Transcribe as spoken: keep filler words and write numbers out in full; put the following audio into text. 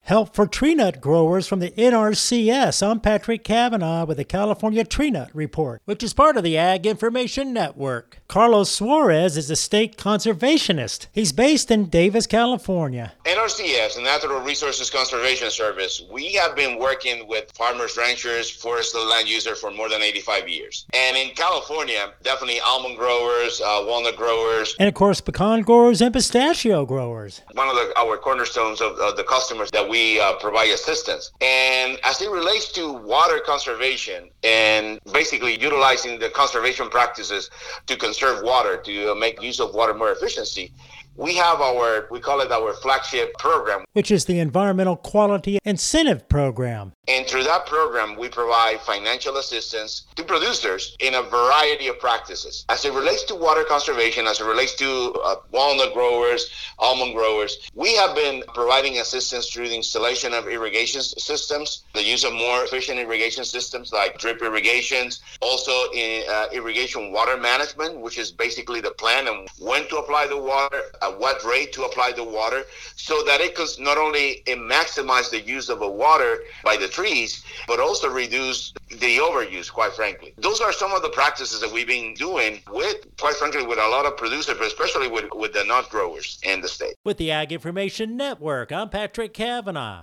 Help for tree nut growers from the N R C S. I'm Patrick Cavanaugh with the California Tree Nut Report, which is part of the Ag Information Network. Carlos Suarez is a state conservationist. He's based in Davis, California. N R C S, the Natural Resources Conservation Service, we have been working with farmers, ranchers, forest land users for more than eighty-five years. And in California, definitely almond growers, uh, walnut growers. And of course, pecan growers and pistachio growers. One of the, our cornerstones of, of the customers that we We uh, provide assistance. And as it relates to water conservation and basically utilizing the conservation practices to conserve water, to uh, make use of water more efficiency, we have our, we call it our flagship program, which is the Environmental Quality Incentive Program. And through that program, we provide financial assistance to producers in a variety of practices. As it relates to water conservation, as it relates to uh, walnut growers, almond growers, we have been providing assistance through the installation of irrigation systems, the use of more efficient irrigation systems like drip irrigations, also in uh, irrigation water management, which is basically the plan and when to apply the water, at what rate to apply the water, so that it could not only maximize the use of the water by the trees, but also reduce the overuse, quite frankly. Those are some of the practices that we've been doing with, quite frankly, with a lot of producers, but especially with, with the nut growers in the state. With the Ag Information Network, I'm Patrick Cavanaugh.